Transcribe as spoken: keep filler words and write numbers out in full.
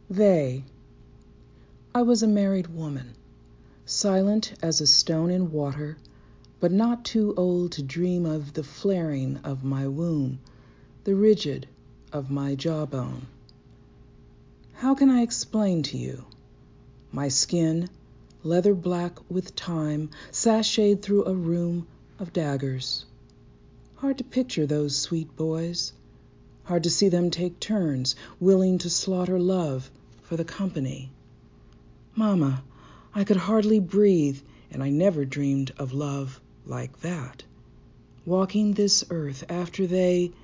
They. I was a married woman, silent as a stone in water, but not too old to dream of the flaring of my womb, the rigid of my jawbone. How can I explain to you? My skin, leather black with time, sashayed through a room of daggers. Hard to picture those sweet boys. Hard to see them take turns, willing to slaughter love for the company. Mama, I could hardly breathe, and I never dreamed of love like that. Walking this earth after they